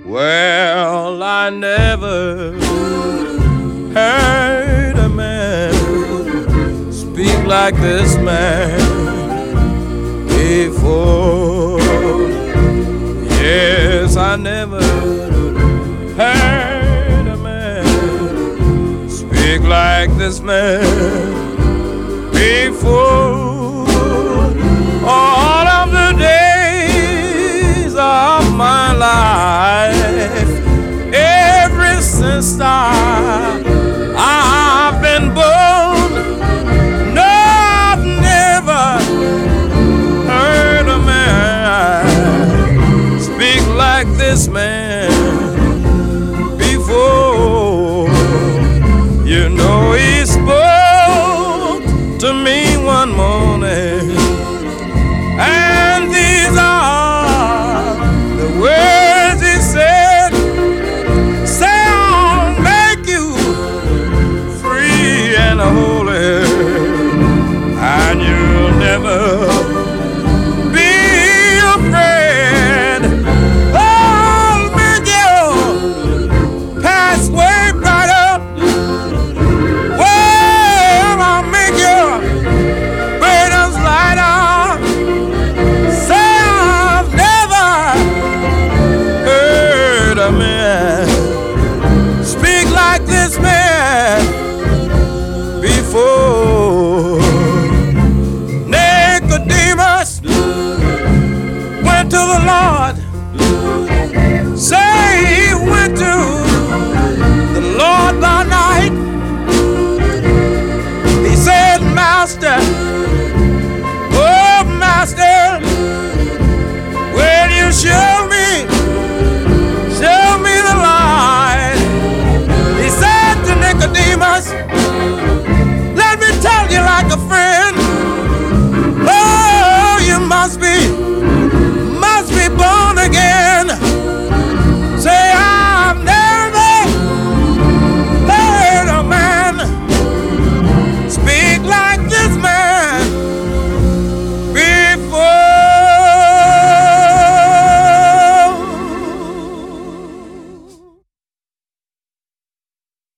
Well, I never heard a man speak like this man before. Yes, I never heard a man speak like this man before. All of the days of my life, ever since I've been born, no, I've never heard a man speak like this man